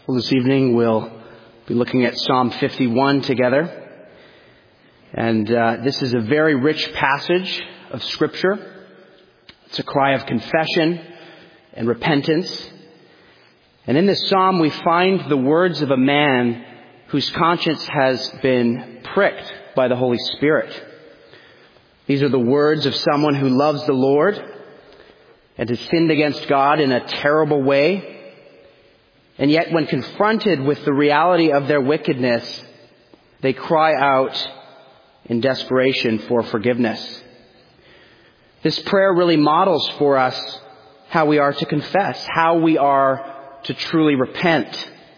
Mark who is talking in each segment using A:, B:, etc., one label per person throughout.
A: Well, this evening we'll be looking at Psalm 51 together. And this is a very rich passage of Scripture. It's a cry of confession and repentance. And in this psalm we find the words of a man whose conscience has been pricked by the Holy Spirit. These are the words of someone who loves the Lord and has sinned against God in a terrible way. And yet when confronted with the reality of their wickedness, they cry out in desperation for forgiveness. This prayer really models for us how we are to confess, how we are to truly repent.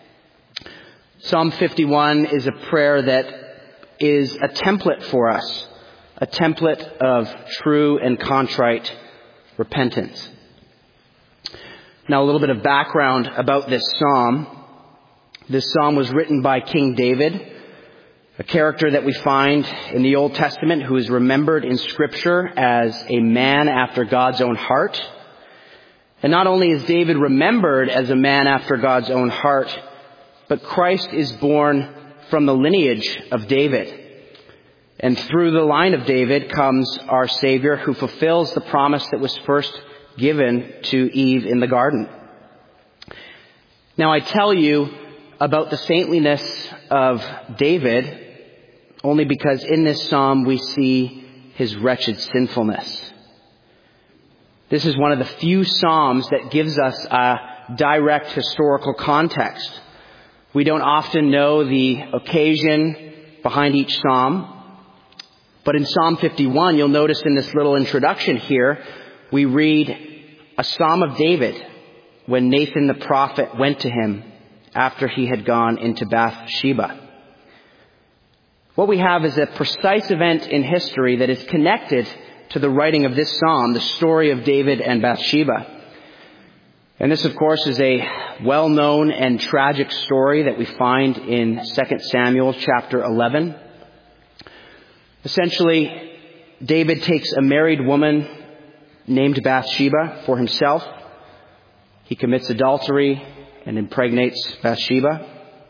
A: Psalm 51 is a prayer that is a template for us, a template of true and contrite repentance. Now, a little bit of background about this psalm. This psalm was written by King David, a character that we find in the Old Testament who is remembered in Scripture as a man after God's own heart. And not only is David remembered as a man after God's own heart, but Christ is born from the lineage of David. And through the line of David comes our Savior, who fulfills the promise that was first given to Eve in the garden. Now, I tell you about the saintliness of David only because in this psalm we see his wretched sinfulness. This is one of the few psalms that gives us a direct historical context. We don't often know the occasion behind each psalm, but in Psalm 51, you'll notice in this little introduction here, we read a psalm of David when Nathan the prophet went to him after he had gone into Bathsheba. What we have is a precise event in history that is connected to the writing of this psalm, the story of David and Bathsheba. And this, of course, is a well-known and tragic story that we find in 2 Samuel chapter 11. Essentially, David takes a married woman named Bathsheba for himself. He commits adultery and impregnates Bathsheba.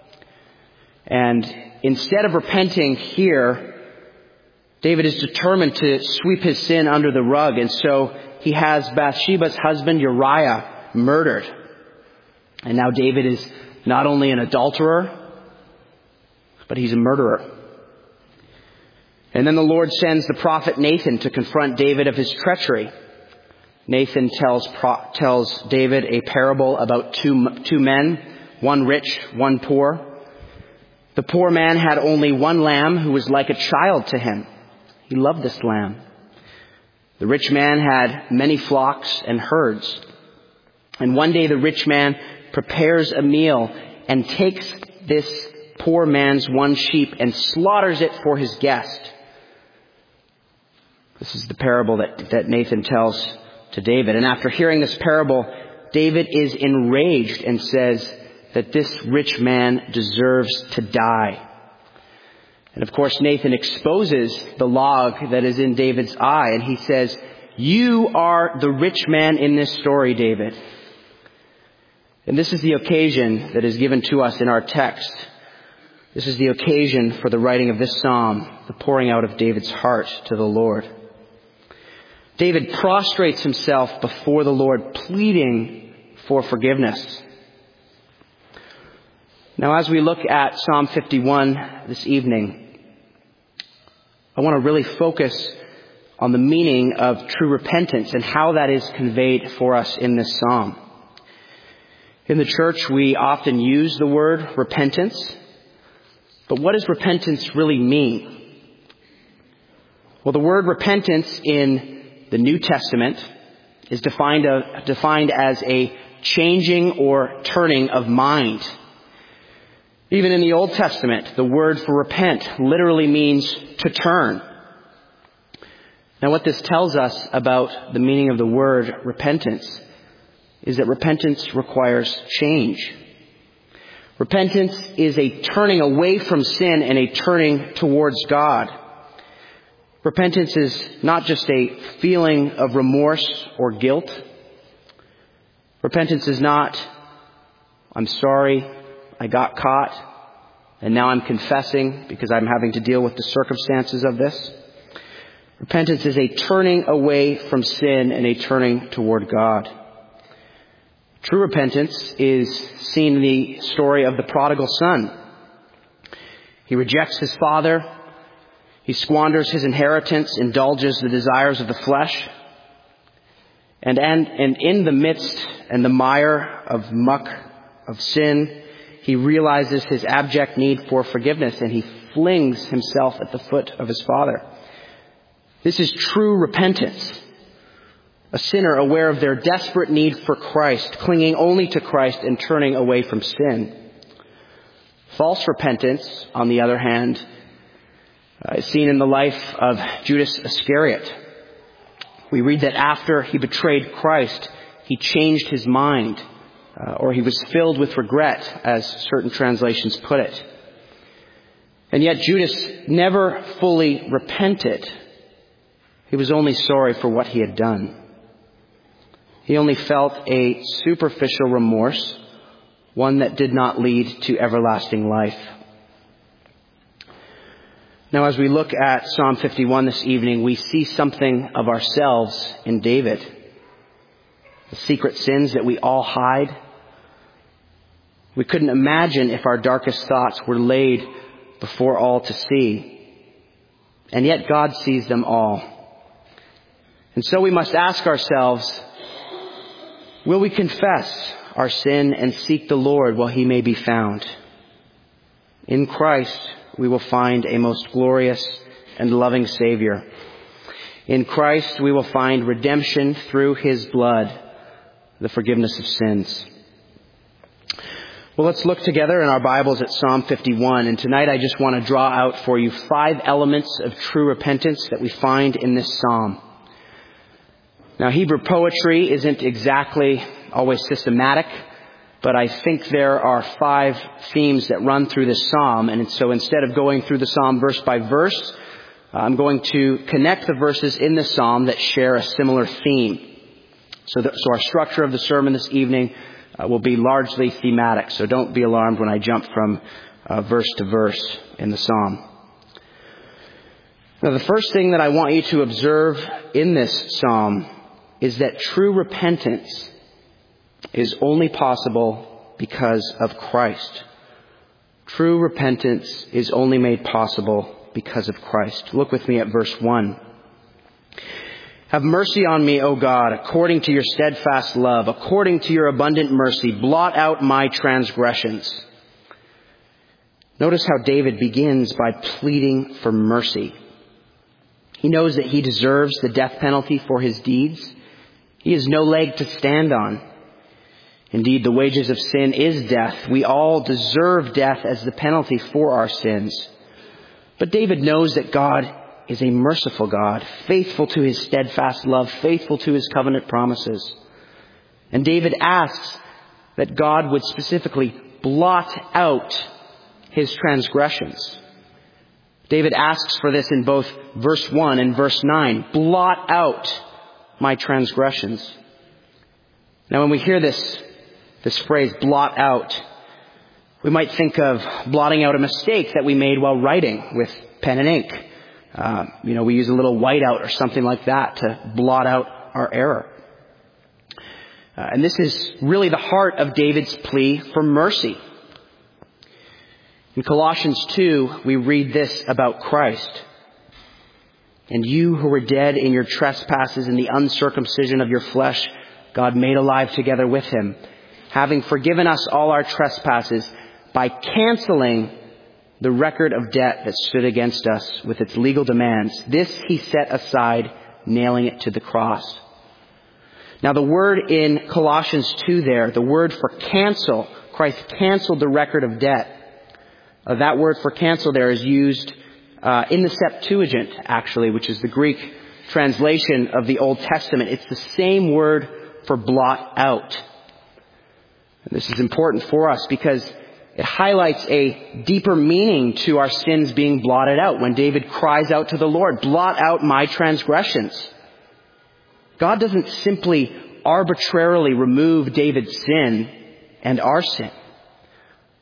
A: And instead of repenting here, David is determined to sweep his sin under the rug. And so he has Bathsheba's husband Uriah murdered. And now David is not only an adulterer, but he's a murderer. And then the Lord sends the prophet Nathan to confront David of his treachery. Nathan tells David a parable about two men, one rich, one poor. The poor man had only one lamb who was like a child to him. He loved this lamb. The rich man had many flocks and herds. And one day the rich man prepares a meal and takes this poor man's one sheep and slaughters it for his guest. This is the parable that Nathan tells to David. And after hearing this parable, David is enraged and says that this rich man deserves to die. And of course, Nathan exposes the log that is in David's eye, and he says, "You are the rich man in this story, David." And this is the occasion that is given to us in our text. This is the occasion for the writing of this psalm, the pouring out of David's heart to the Lord. David prostrates himself before the Lord, pleading for forgiveness. Now, as we look at Psalm 51 this evening, I want to really focus on the meaning of true repentance and how that is conveyed for us in this psalm. In the church, we often use the word repentance, but what does repentance really mean? Well, the word repentance in the New Testament is defined as a changing or turning of mind. Even in the Old Testament, the word for repent literally means to turn. Now, what this tells us about the meaning of the word repentance is that repentance requires change. Repentance is a turning away from sin and a turning towards God. Repentance is not just a feeling of remorse or guilt. Repentance is not, I'm sorry, I got caught, and now I'm confessing because I'm having to deal with the circumstances of this. Repentance is a turning away from sin and a turning toward God. True repentance is seen in the story of the prodigal son. He rejects his father. He squanders his inheritance, indulges the desires of the flesh. And in the midst and the mire of muck of sin, he realizes his abject need for forgiveness, and he flings himself at the foot of his father. This is true repentance. A sinner aware of their desperate need for Christ, clinging only to Christ and turning away from sin. False repentance, on the other hand, is seen in the life of Judas Iscariot. We read that after he betrayed Christ, he changed his mind, or he was filled with regret, as certain translations put it. And yet Judas never fully repented. He was only sorry for what he had done. He only felt a superficial remorse, one that did not lead to everlasting life. Now, as we look at Psalm 51 this evening, we see something of ourselves in David. The secret sins that we all hide. We couldn't imagine if our darkest thoughts were laid before all to see. And yet God sees them all. And so we must ask ourselves, will we confess our sin and seek the Lord while he may be found? In Christ, we will find a most glorious and loving Savior. In Christ, we will find redemption through his blood, the forgiveness of sins. Well, let's look together in our Bibles at Psalm 51. And tonight I just want to draw out for you 5 elements of true repentance that we find in this psalm. Now, Hebrew poetry isn't exactly always systematic, but I think there are 5 themes that run through this psalm. And so instead of going through the psalm verse by verse, I'm going to connect the verses in the psalm that share a similar theme. So our structure of the sermon this evening will be largely thematic. So don't be alarmed when I jump from verse to verse in the psalm. Now, the first thing that I want you to observe in this psalm is that true repentance is only possible because of Christ. True repentance is only made possible because of Christ. Look with me at verse 1. Have mercy on me, O God, according to your steadfast love, according to your abundant mercy, blot out my transgressions. Notice how David begins by pleading for mercy. He knows that he deserves the death penalty for his deeds. He has no leg to stand on. Indeed, the wages of sin is death. We all deserve death as the penalty for our sins. But David knows that God is a merciful God, faithful to his steadfast love, faithful to his covenant promises. And David asks that God would specifically blot out his transgressions. David asks for this in both verse 1 and verse 9. Blot out my transgressions. Now, when we hear this phrase, blot out, we might think of blotting out a mistake that we made while writing with pen and ink. We use a little whiteout or something like that to blot out our error. And this is really the heart of David's plea for mercy. In Colossians 2, we read this about Christ. And you who were dead in your trespasses and the uncircumcision of your flesh, God made alive together with him, having forgiven us all our trespasses by canceling the record of debt that stood against us with its legal demands. This he set aside, nailing it to the cross. Now, the word in Colossians 2 there, the word for cancel, Christ canceled the record of debt. That word for cancel there is used in the Septuagint, actually, which is the Greek translation of the Old Testament. It's the same word for blot out. And this is important for us because it highlights a deeper meaning to our sins being blotted out. When David cries out to the Lord, blot out my transgressions. God doesn't simply arbitrarily remove David's sin and our sin.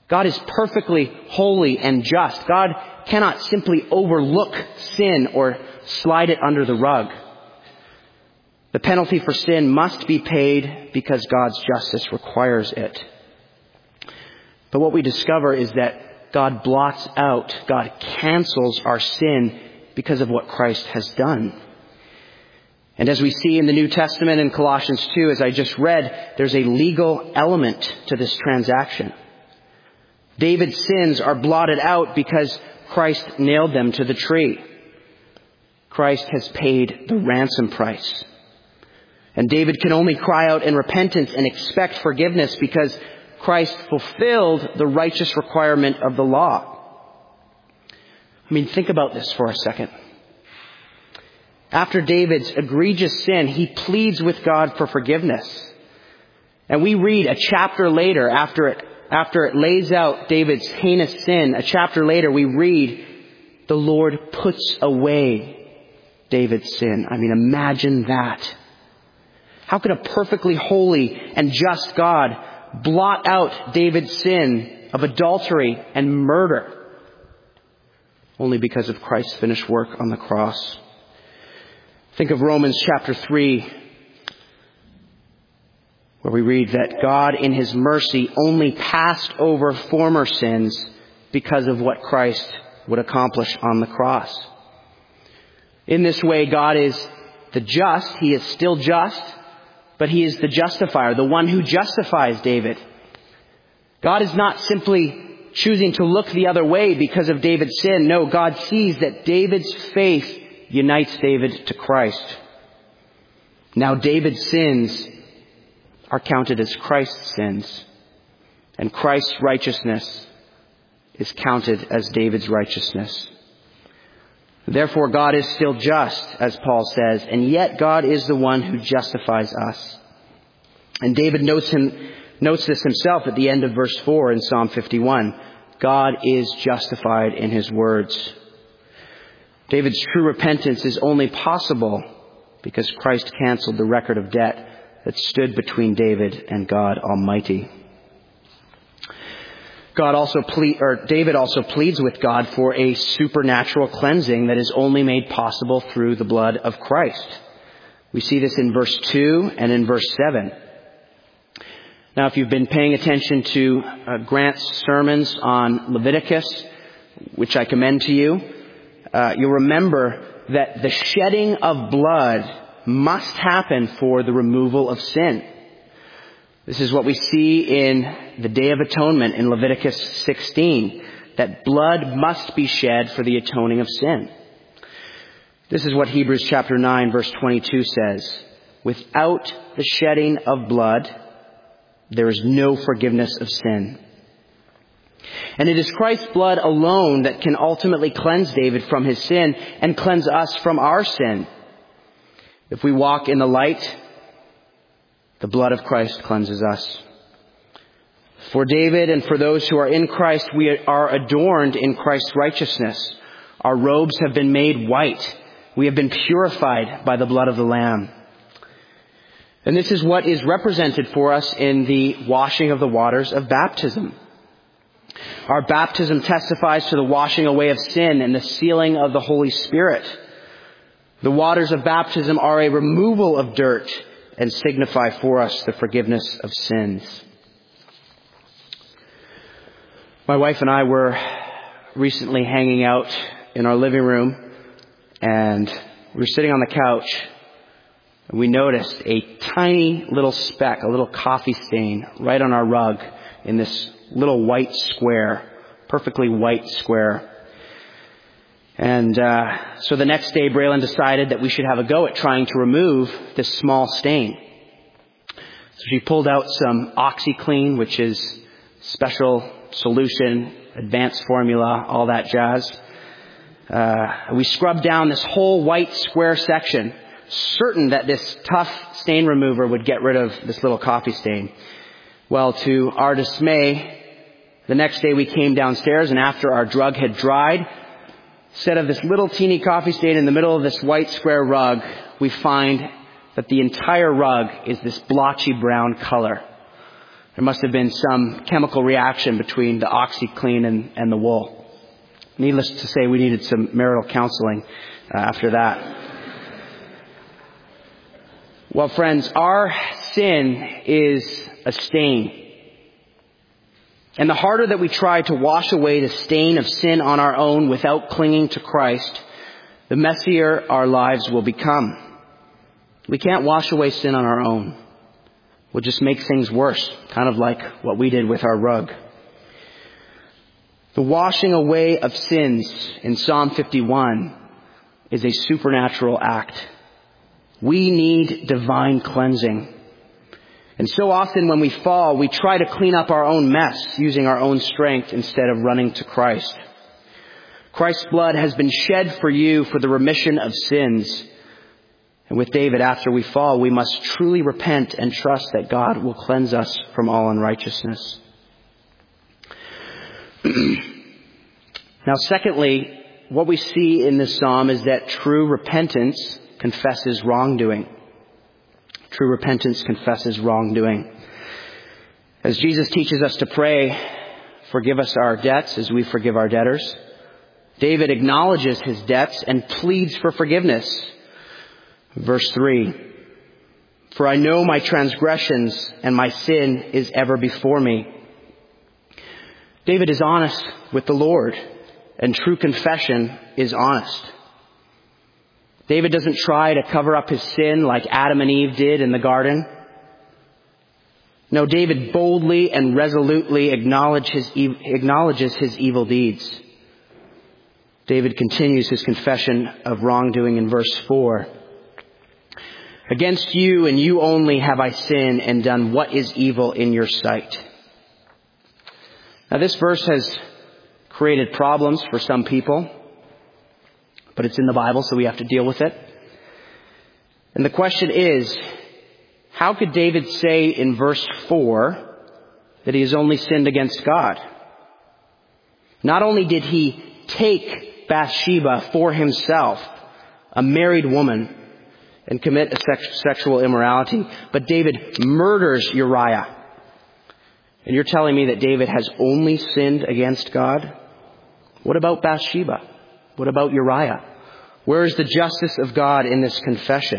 A: God is perfectly holy and just. God cannot simply overlook sin or slide it under the rug. The penalty for sin must be paid because God's justice requires it. But what we discover is that God blots out, God cancels our sin because of what Christ has done. And as we see in the New Testament in Colossians 2, as I just read, there's a legal element to this transaction. David's sins are blotted out because Christ nailed them to the tree. Christ has paid the ransom price. And David can only cry out in repentance and expect forgiveness because Christ fulfilled the righteous requirement of the law. I mean, think about this for a second. After David's egregious sin, he pleads with God for forgiveness. And we read a chapter later, after it lays out David's heinous sin, a chapter later we read, the Lord puts away David's sin. I mean, imagine that. How could a perfectly holy and just God blot out David's sin of adultery and murder? Only because of Christ's finished work on the cross. Think of Romans chapter 3, where we read that God in His mercy only passed over former sins because of what Christ would accomplish on the cross. In this way, God is the just. He is still just, but He is the justifier, the one who justifies David. God is not simply choosing to look the other way because of David's sin. No, God sees that David's faith unites David to Christ. Now David's sins are counted as Christ's sins, and Christ's righteousness is counted as David's righteousness. Therefore, God is still just, as Paul says, and yet God is the one who justifies us. And David notes this himself at the end of verse 4 in Psalm 51. God is justified in His words. David's true repentance is only possible because Christ canceled the record of debt that stood between David and God Almighty. David also pleads with God for a supernatural cleansing that is only made possible through the blood of Christ. We see this in verse 2 and in verse 7. Now, if you've been paying attention to Grant's sermons on Leviticus, which I commend to you, you'll remember that the shedding of blood must happen for the removal of sin. This is what we see in the Day of Atonement in Leviticus 16, that blood must be shed for the atoning of sin. This is what Hebrews chapter 9 verse 22 says. Without the shedding of blood, there is no forgiveness of sin. And it is Christ's blood alone that can ultimately cleanse David from his sin and cleanse us from our sin. If we walk in the light, the blood of Christ cleanses us. For David and for those who are in Christ, we are adorned in Christ's righteousness. Our robes have been made white. We have been purified by the blood of the Lamb. And this is what is represented for us in the washing of the waters of baptism. Our baptism testifies to the washing away of sin and the sealing of the Holy Spirit. The waters of baptism are a removal of dirt and signify for us the forgiveness of sins. My wife and I were recently hanging out in our living room, and we were sitting on the couch, and we noticed a tiny little speck, a little coffee stain right on our rug in this little white square, perfectly white square. And so the next day, Braylon decided that we should have a go at trying to remove this small stain. So she pulled out some OxyClean, which is special solution, advanced formula, all that jazz. We scrubbed down this whole white square section, certain that this tough stain remover would get rid of this little coffee stain. Well, to our dismay, the next day we came downstairs, and after our drug had dried, instead of this little teeny coffee stain in the middle of this white square rug, we find that the entire rug is this blotchy brown color. There must have been some chemical reaction between the OxyClean and the wool. Needless to say, we needed some marital counseling after that. Well, friends, our sin is a stain. And the harder that we try to wash away the stain of sin on our own without clinging to Christ, the messier our lives will become. We can't wash away sin on our own. We'll just make things worse, kind of like what we did with our rug. The washing away of sins in Psalm 51 is a supernatural act. We need divine cleansing. And so often when we fall, we try to clean up our own mess using our own strength instead of running to Christ. Christ's blood has been shed for you for the remission of sins. And with David, after we fall, we must truly repent and trust that God will cleanse us from all unrighteousness. Now, secondly, what we see in this psalm is that true repentance confesses wrongdoing. True repentance confesses wrongdoing. As Jesus teaches us to pray, forgive us our debts as we forgive our debtors, David acknowledges his debts and pleads for forgiveness. Verse 3, for I know my transgressions and my sin is ever before me. David is honest with the Lord, and true confession is honest. David doesn't try to cover up his sin like Adam and Eve did in the garden. No, David boldly and resolutely acknowledges his evil deeds. David continues his confession of wrongdoing in verse 4. Against you and you only have I sinned and done what is evil in your sight. Now this verse has created problems for some people, but it's in the Bible, so we have to deal with it. And the question is, how could David say in verse 4 that he has only sinned against God? Not only did he take Bathsheba for himself, a married woman, and commit a sexual immorality, but David murders Uriah. And you're telling me that David has only sinned against God? What about Bathsheba? What about Uriah? Where is the justice of God in this confession?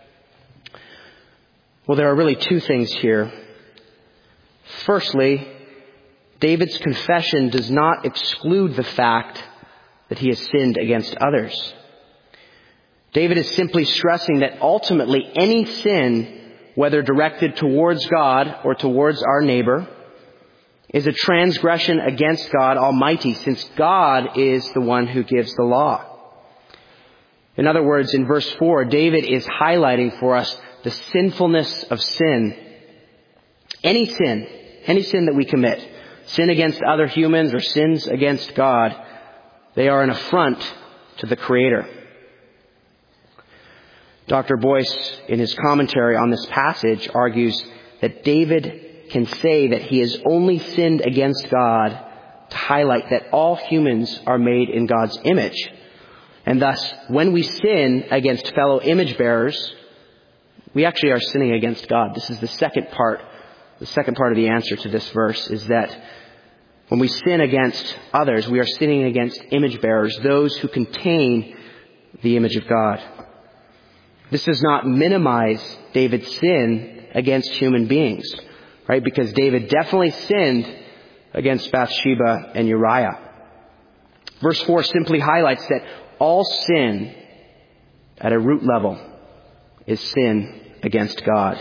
A: Well, there are really two things here. Firstly, David's confession does not exclude the fact that he has sinned against others. David is simply stressing that ultimately any sin, whether directed towards God or towards our neighbor, is a transgression against God Almighty, since God is the one who gives the law. In other words, in verse 4, David is highlighting for us the sinfulness of sin. Any sin that we commit, sin against other humans or sins against God, they are an affront to the Creator. Dr. Boyce, in his commentary on this passage, argues that David can say that he has only sinned against God to highlight that all humans are made in God's image. And thus, when we sin against fellow image bearers, we actually are sinning against God. This is the second part of the answer to this verse, is that when we sin against others, we are sinning against image bearers, those who contain the image of God. This does not minimize David's sin against human beings, right? Because David definitely sinned against Bathsheba and Uriah. Verse 4 simply highlights that all sin at a root level is sin against God.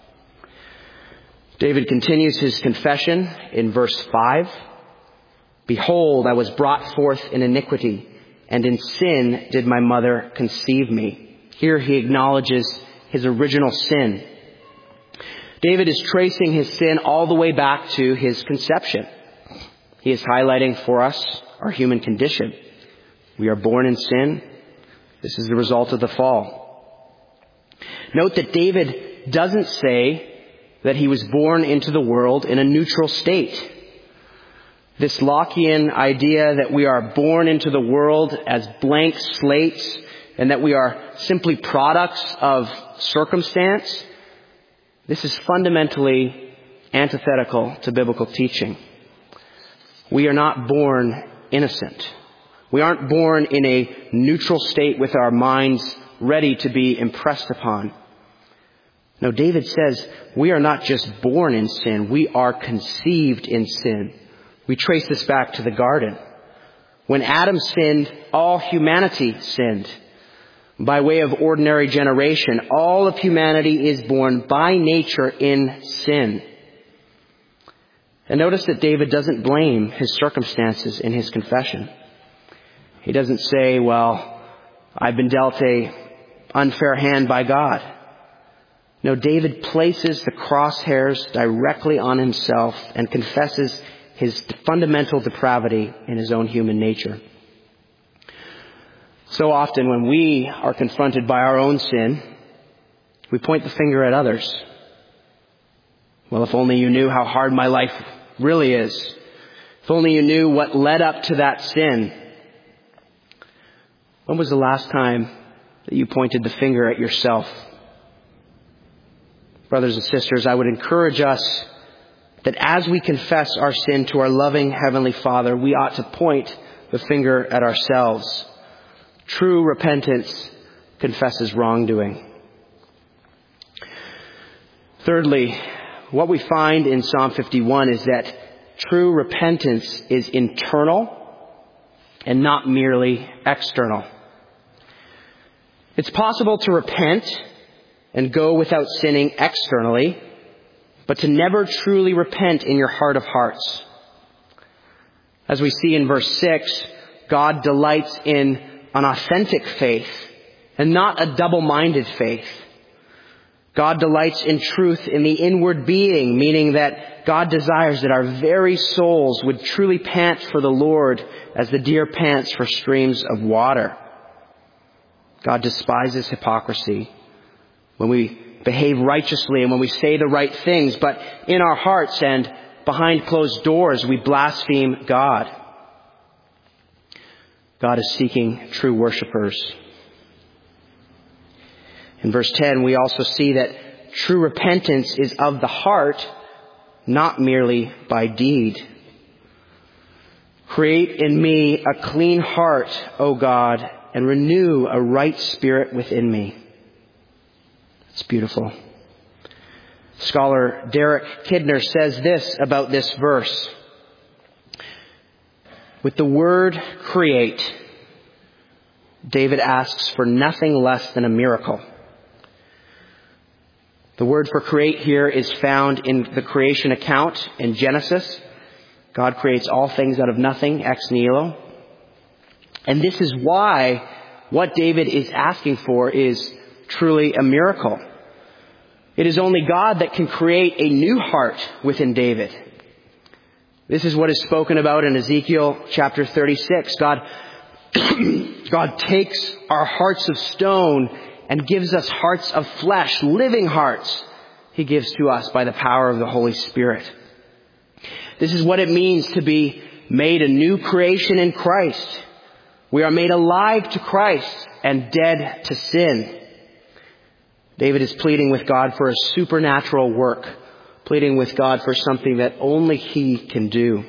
A: David continues his confession in verse 5. Behold, I was brought forth in iniquity, and in sin did my mother conceive me. Here he acknowledges his original sin. David is tracing his sin all the way back to his conception. He is highlighting for us our human condition. We are born in sin. This is the result of the fall. Note that David doesn't say that he was born into the world in a neutral state. This Lockean idea that we are born into the world as blank slates and that we are simply products of circumstance, this is fundamentally antithetical to biblical teaching. We are not born innocent. We aren't born in a neutral state with our minds ready to be impressed upon. No, David says we are not just born in sin, we are conceived in sin. We trace this back to the garden. When Adam sinned, all humanity sinned. By way of ordinary generation, all of humanity is born by nature in sin. And notice that David doesn't blame his circumstances in his confession. He doesn't say, well, I've been dealt a unfair hand by God. No, David places the crosshairs directly on himself and confesses his fundamental depravity in his own human nature. So often when we are confronted by our own sin, we point the finger at others. Well, if only you knew how hard my life really is. If only you knew what led up to that sin. When was the last time that you pointed the finger at yourself? Brothers and sisters, I would encourage us that as we confess our sin to our loving Heavenly Father, we ought to point the finger at ourselves. True repentance confesses wrongdoing. Thirdly, what we find in Psalm 51 is that true repentance is internal and not merely external. It's possible to repent and go without sinning externally, but to never truly repent in your heart of hearts. As we see in verse 6, God delights in an authentic faith and not a double-minded faith. God delights in truth in the inward being, meaning that God desires that our very souls would truly pant for the Lord as the deer pants for streams of water. God despises hypocrisy when we behave righteously and when we say the right things, but in our hearts and behind closed doors we blaspheme God. God is seeking true worshipers. In verse 10, we also see that true repentance is of the heart, not merely by deed. Create in me a clean heart, O God, and renew a right spirit within me. It's beautiful. Scholar Derek Kidner says this about this verse. With the word create, David asks for nothing less than a miracle. The word for create here is found in the creation account in Genesis. God creates all things out of nothing, ex nihilo. And this is why what David is asking for is truly a miracle. It is only God that can create a new heart within David. This is what is spoken about in Ezekiel chapter 36. God takes our hearts of stone and gives us hearts of flesh, living hearts. He gives to us by the power of the Holy Spirit. This is what it means to be made a new creation in Christ. We are made alive to Christ and dead to sin. David is pleading with God for a supernatural work, pleading with God for something that only He can do.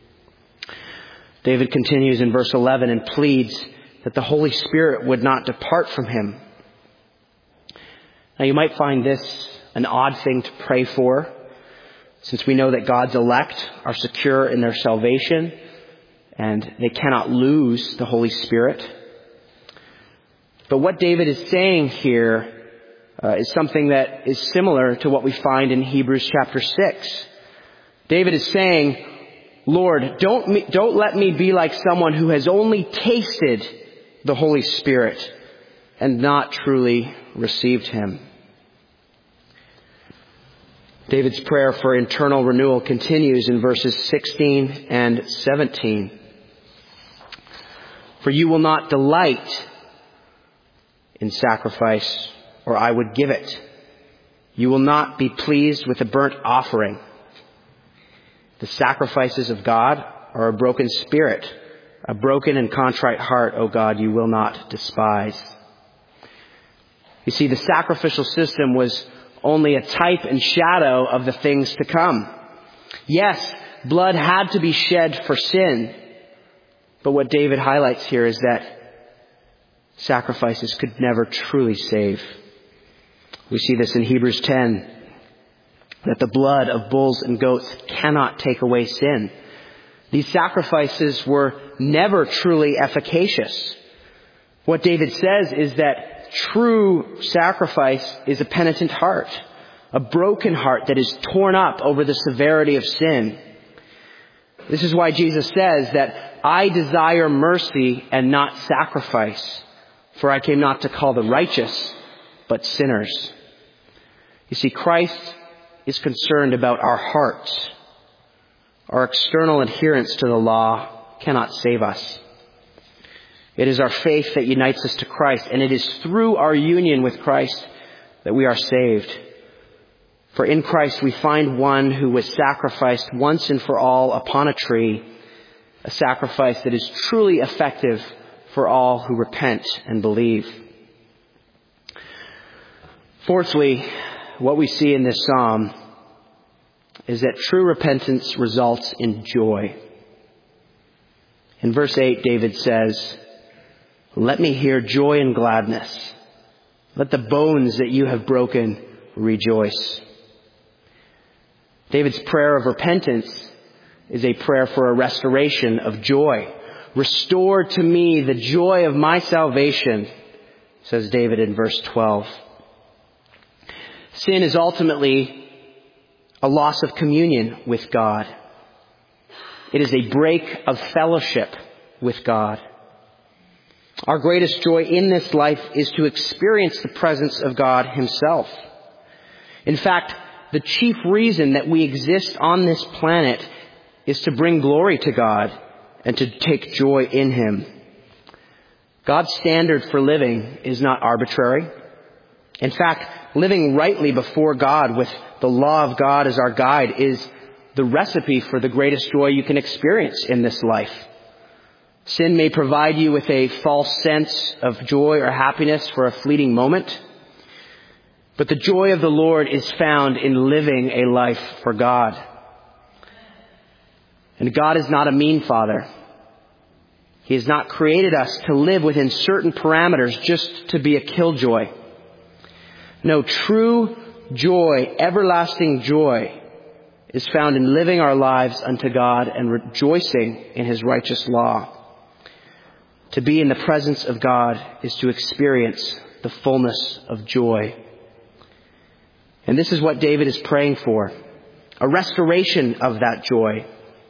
A: David continues in verse 11 and pleads that the Holy Spirit would not depart from him. Now you might find this an odd thing to pray for, since we know that God's elect are secure in their salvation and they cannot lose the Holy Spirit. But what David is saying here is something that is similar to what we find in Hebrews chapter 6. David is saying, Lord, don't let me be like someone who has only tasted the Holy Spirit and not truly received Him. David's prayer for internal renewal continues in verses 16 and 17. For you will not delight in sacrifice, or I would give it. You will not be pleased with a burnt offering. The sacrifices of God are a broken spirit, a broken and contrite heart, O God, you will not despise. You see, the sacrificial system was only a type and shadow of the things to come. Yes, blood had to be shed for sin, but what David highlights here is that sacrifices could never truly save. We see this in Hebrews 10, that the blood of bulls and goats cannot take away sin. These sacrifices were never truly efficacious. What David says is that true sacrifice is a penitent heart, a broken heart that is torn up over the severity of sin. This is why Jesus says that I desire mercy and not sacrifice, for I came not to call the righteous, but sinners. You see, Christ is concerned about our hearts. Our external adherence to the law cannot save us. It is our faith that unites us to Christ, and it is through our union with Christ that we are saved. For in Christ we find one who was sacrificed once and for all upon a tree, a sacrifice that is truly effective for all who repent and believe. Fourthly, what we see in this psalm is that true repentance results in joy. In verse 8, David says, "Let me hear joy and gladness. Let the bones that you have broken rejoice." David's prayer of repentance is a prayer for a restoration of joy. "Restore to me the joy of my salvation," says David in verse 12. Sin is ultimately a loss of communion with God. It is a break of fellowship with God. Our greatest joy in this life is to experience the presence of God Himself. In fact, the chief reason that we exist on this planet is to bring glory to God and to take joy in Him. God's standard for living is not arbitrary. In fact, living rightly before God with the law of God as our guide is the recipe for the greatest joy you can experience in this life. Sin may provide you with a false sense of joy or happiness for a fleeting moment, but the joy of the Lord is found in living a life for God. And God is not a mean Father. He has not created us to live within certain parameters just to be a killjoy. No, true joy, everlasting joy, is found in living our lives unto God and rejoicing in His righteous law. To be in the presence of God is to experience the fullness of joy. And this is what David is praying for, a restoration of that joy.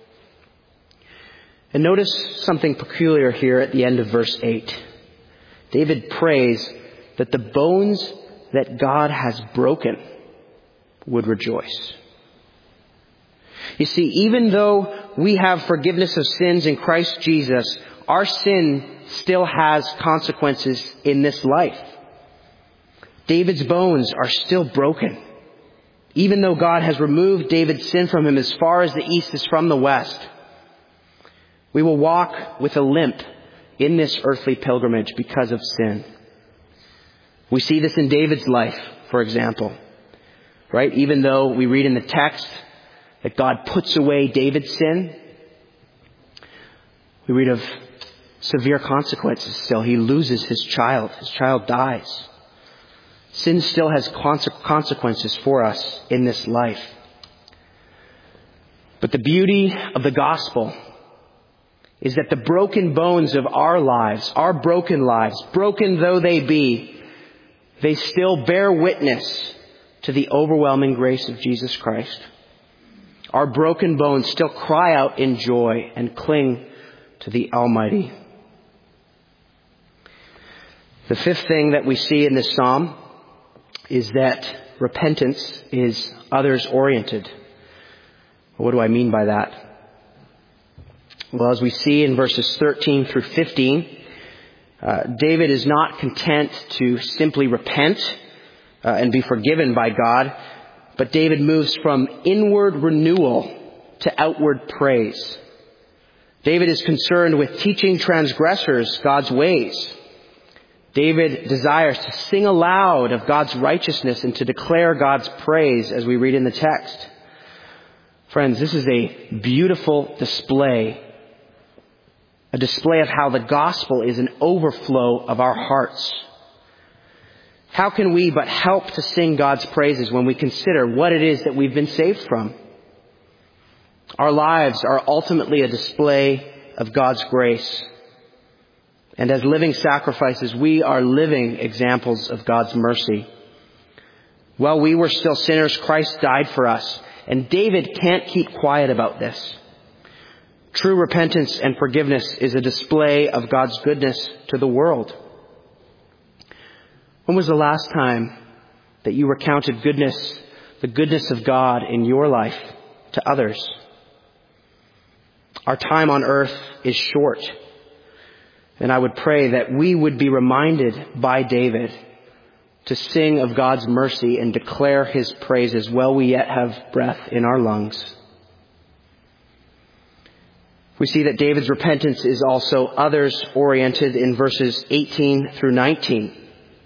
A: And notice something peculiar here at the end of verse 8. David prays that the bones that God has broken would rejoice. You see, even though we have forgiveness of sins in Christ Jesus, our sin still has consequences in this life. David's bones are still broken. Even though God has removed David's sin from him as far as the east is from the west, we will walk with a limp in this earthly pilgrimage because of sin. We see this in David's life, for example, right? Even though we read in the text that God puts away David's sin, we read of severe consequences still. He loses his child. His child dies. Sin still has consequences for us in this life. But the beauty of the gospel is that the broken bones of our lives, our broken lives, broken though they be, they still bear witness to the overwhelming grace of Jesus Christ. Our broken bones still cry out in joy and cling to the Almighty. The fifth thing that we see in this psalm is that repentance is others-oriented. What do I mean by that? Well, as we see in verses 13 through 15, David is not content to simply repent and be forgiven by God, but David moves from inward renewal to outward praise. David is concerned with teaching transgressors God's ways. David desires to sing aloud of God's righteousness and to declare God's praise as we read in the text. Friends, this is a beautiful display. A display of how the gospel is an overflow of our hearts. How can we but help to sing God's praises when we consider what it is that we've been saved from? Our lives are ultimately a display of God's grace. And as living sacrifices, we are living examples of God's mercy. While we were still sinners, Christ died for us. And David can't keep quiet about this. True repentance and forgiveness is a display of God's goodness to the world. When was the last time that you recounted the goodness of God in your life to others? Our time on earth is short. And I would pray that we would be reminded by David to sing of God's mercy and declare his praises while we yet have breath in our lungs. We see that David's repentance is also others-oriented in verses 18 through 19.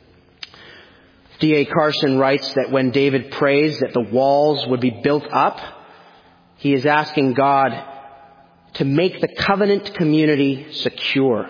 A: D.A. Carson writes that when David prays that the walls would be built up, he is asking God to make the covenant community secure.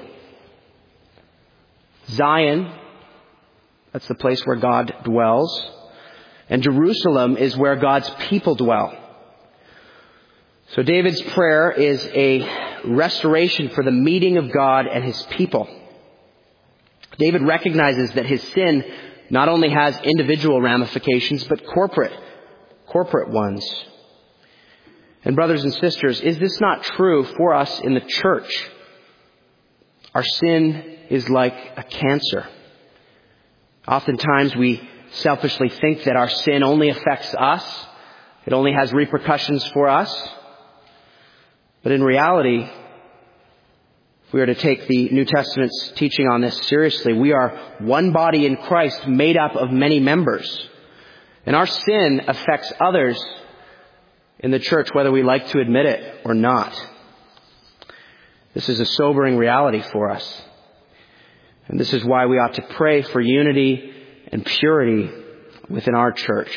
A: Zion, that's the place where God dwells, and Jerusalem is where God's people dwell. So David's prayer is a restoration for the meeting of God and his people. David recognizes that his sin not only has individual ramifications, but corporate ones. And brothers and sisters, is this not true for us in the church? Our sin is like a cancer. Oftentimes we selfishly think that our sin only affects us. It only has repercussions for us. But in reality, if we are to take the New Testament's teaching on this seriously, we are one body in Christ made up of many members. And our sin affects others in the church, whether we like to admit it or not. This is a sobering reality for us. And this is why we ought to pray for unity and purity within our church.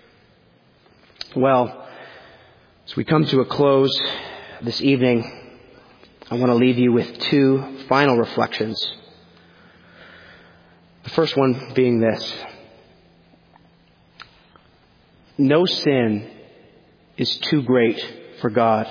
A: Well, as we come to a close this evening, I want to leave you with two final reflections. The first one being this. No sin is too great for God.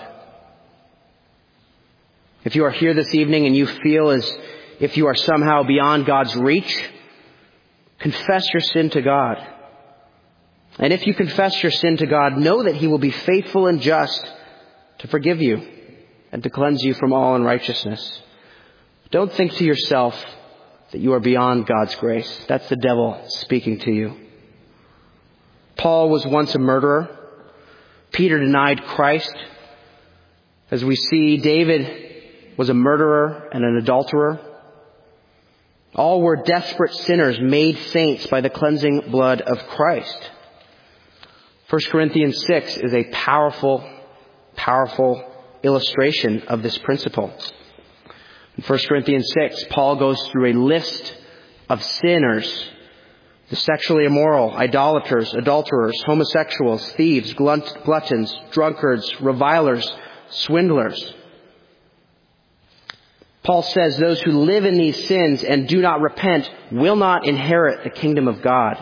A: If you are here this evening and you feel as if you are somehow beyond God's reach, confess your sin to God. And if you confess your sin to God, know that He will be faithful and just to forgive you and to cleanse you from all unrighteousness. Don't think to yourself that you are beyond God's grace. That's the devil speaking to you. Paul was once a murderer. Peter denied Christ. As we see, David was a murderer and an adulterer. All were desperate sinners made saints by the cleansing blood of Christ. 1 Corinthians 6 is a powerful illustration of this principle. In 1 Corinthians 6, Paul goes through a list of sinners: the sexually immoral, idolaters, adulterers, homosexuals, thieves, gluttons, drunkards, revilers, swindlers. Paul says those who live in these sins and do not repent will not inherit the kingdom of God.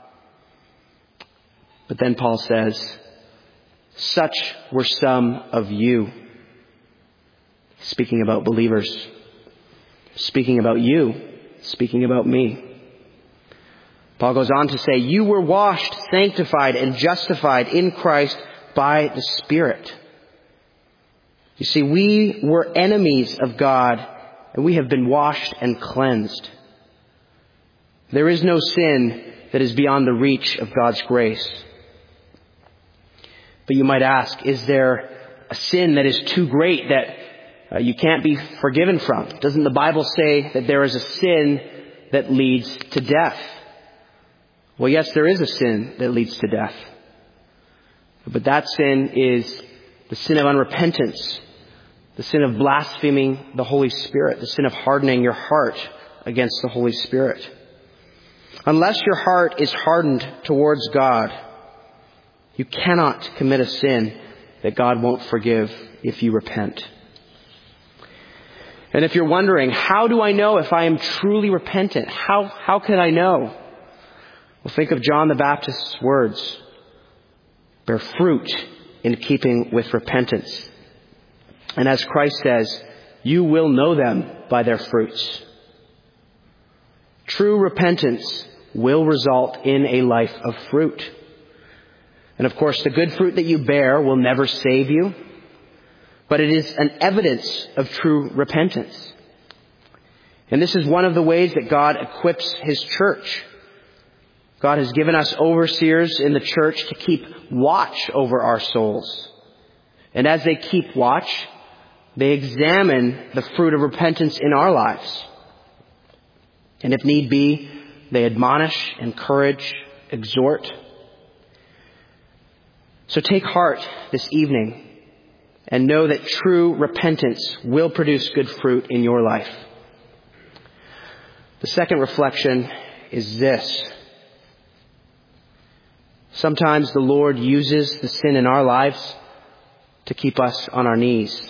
A: But then Paul says, such were some of you. Speaking about believers. Speaking about you. Speaking about me. Paul goes on to say, you were washed, sanctified, and justified in Christ by the Spirit. You see, we were enemies of God, and we have been washed and cleansed. There is no sin that is beyond the reach of God's grace. But you might ask, is there a sin that is too great that you can't be forgiven from? Doesn't the Bible say that there is a sin that leads to death? Well, yes, there is a sin that leads to death. But that sin is the sin of unrepentance, the sin of blaspheming the Holy Spirit, the sin of hardening your heart against the Holy Spirit. Unless your heart is hardened towards God, you cannot commit a sin that God won't forgive if you repent. And if you're wondering, how do I know if I am truly repentant? How can I know? Well, think of John the Baptist's words. Bear fruit in keeping with repentance. And as Christ says, you will know them by their fruits. True repentance will result in a life of fruit. And of course, the good fruit that you bear will never save you, but it is an evidence of true repentance. And this is one of the ways that God equips His church. God has given us overseers in the church to keep watch over our souls. And as they keep watch, they examine the fruit of repentance in our lives. And if need be, they admonish, encourage, exhort. So take heart this evening and know that true repentance will produce good fruit in your life. The second reflection is this. Sometimes the Lord uses the sin in our lives to keep us on our knees.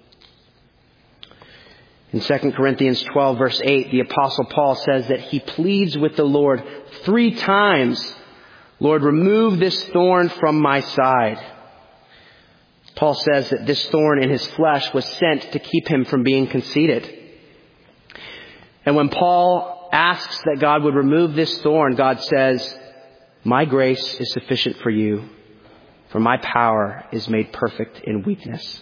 A: In 2 Corinthians 12 verse 8, the Apostle Paul says that he pleads with the Lord 3 times, Lord, remove this thorn from my side. Paul says that this thorn in his flesh was sent to keep him from being conceited. And when Paul asks that God would remove this thorn, God says, my grace is sufficient for you, for my power is made perfect in weakness.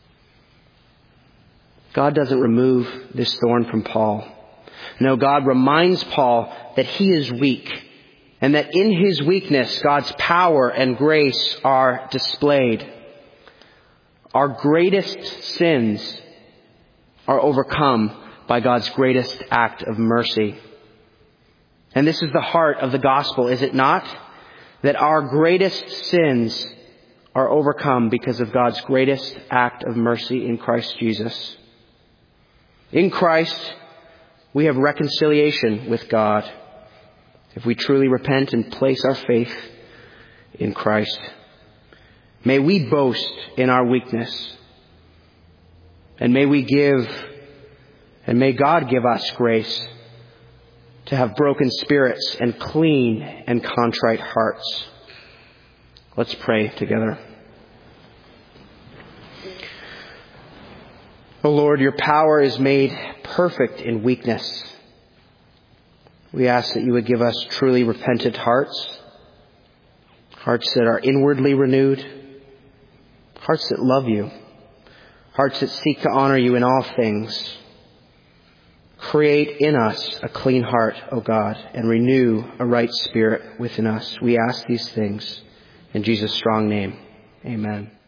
A: God doesn't remove this thorn from Paul. No, God reminds Paul that he is weak and that in his weakness, God's power and grace are displayed. Our greatest sins are overcome by God's greatest act of mercy. And this is the heart of the gospel, is it not? That our greatest sins are overcome because of God's greatest act of mercy in Christ Jesus. In Christ, we have reconciliation with God if we truly repent and place our faith in Christ. May we boast in our weakness, and may we give, and may God give us grace to have broken spirits and clean and contrite hearts. Let's pray together. O Lord, your power is made perfect in weakness. We ask that you would give us truly repentant hearts, hearts that are inwardly renewed, hearts that love you, hearts that seek to honor you in all things. Create in us a clean heart, O God, and renew a right spirit within us. We ask these things in Jesus' strong name. Amen.